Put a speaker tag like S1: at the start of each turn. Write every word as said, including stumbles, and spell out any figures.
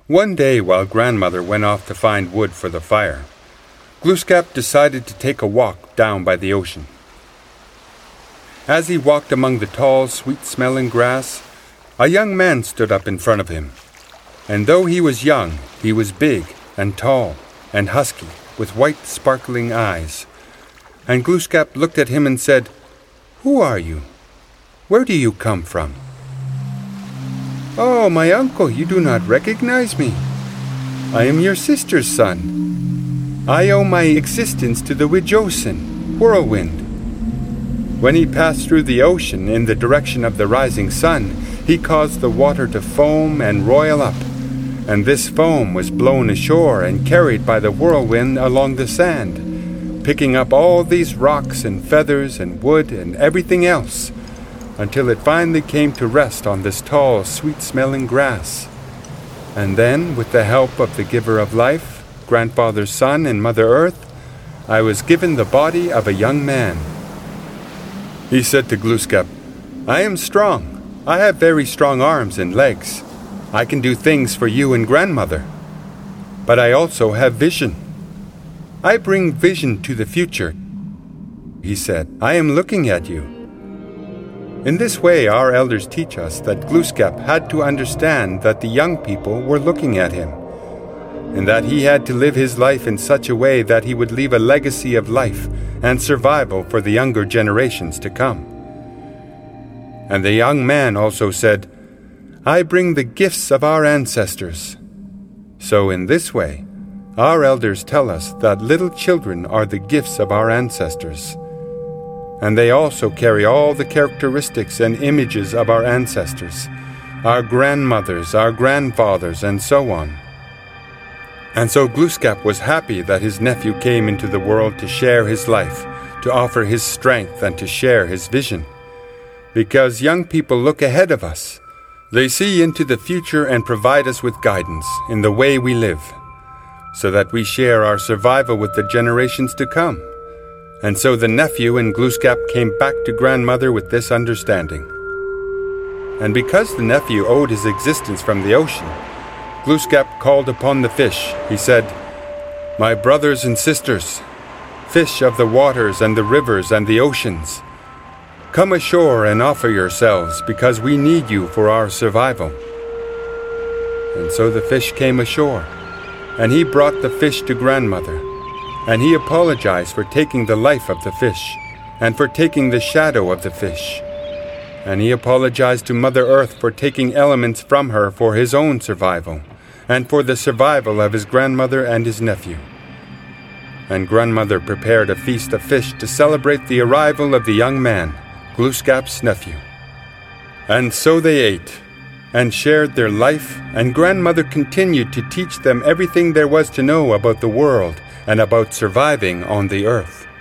S1: One day, while Grandmother went off to find wood for the fire, Glooskap decided to take a walk down by the ocean. As he walked among the tall, sweet-smelling grass, a young man stood up in front of him. And though he was young, he was big and tall and husky, with white, sparkling eyes. And Glooskap looked at him and said, "Who are you? Where do you come from?" "Oh, my uncle, you do not recognize me. I am your sister's son. I owe my existence to the W'josin, whirlwind. When he passed through the ocean in the direction of the rising sun, he caused the water to foam and roil up, and this foam was blown ashore and carried by the whirlwind along the sand, picking up all these rocks and feathers and wood and everything else, until it finally came to rest on this tall, sweet-smelling grass. And then, with the help of the giver of life, Grandfather Sun and Mother Earth, I was given the body of a young man." He said to Glooskap, "I am strong. I have very strong arms and legs. I can do things for you and Grandmother. But I also have vision. I bring vision to the future." He said, "I am looking at you." In this way, our elders teach us that Glooskap had to understand that the young people were looking at him, and that he had to live his life in such a way that he would leave a legacy of life and survival for the younger generations to come. And the young man also said, "I bring the gifts of our ancestors." So in this way, our elders tell us that little children are the gifts of our ancestors, and they also carry all the characteristics and images of our ancestors, our grandmothers, our grandfathers, and so on. And so Glooskap was happy that his nephew came into the world to share his life, to offer his strength, and to share his vision. Because young people look ahead of us. They see into the future and provide us with guidance in the way we live, so that we share our survival with the generations to come. And so the nephew and Glooskap came back to Grandmother with this understanding. And because the nephew owed his existence from the ocean, Glooskap called upon the fish. He said, "My brothers and sisters, fish of the waters and the rivers and the oceans, come ashore and offer yourselves, because we need you for our survival." And so the fish came ashore, and he brought the fish to Grandmother, and he apologized for taking the life of the fish, and for taking the shadow of the fish. And he apologized to Mother Earth for taking elements from her for his own survival, and for the survival of his grandmother and his nephew. And Grandmother prepared a feast of fish to celebrate the arrival of the young man, Glooskap's nephew. And so they ate, and shared their life, and Grandmother continued to teach them everything there was to know about the world and about surviving on the earth.